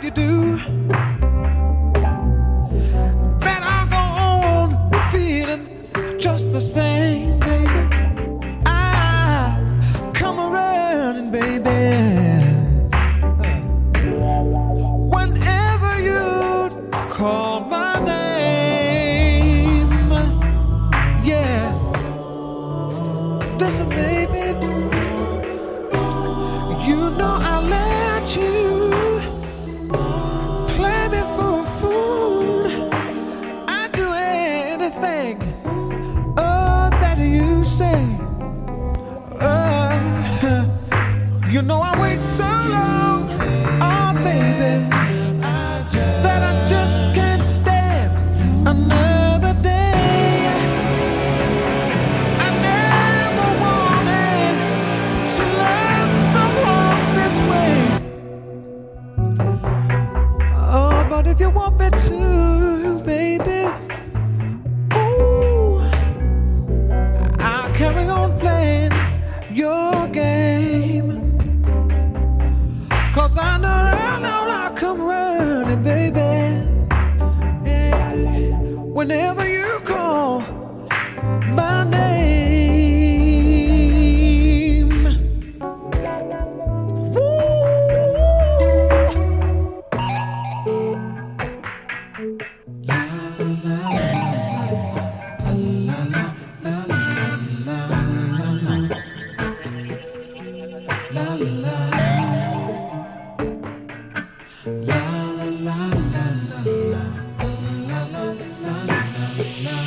you do, then I'll go on feeling just the same, baby. I come around and baby, whenever you call my name, yeah. Listen, baby, you know I'll let you play me for a fool. I'd do anything, oh, that you say. You know I wait so long, oh baby, that I just can't stand another day. I never wanted to love someone this way. Oh, but if you want me to, baby, ooh, I'll carry on playing your game. 'Cause I know I'll come running, baby. Yeah. Whenever you call.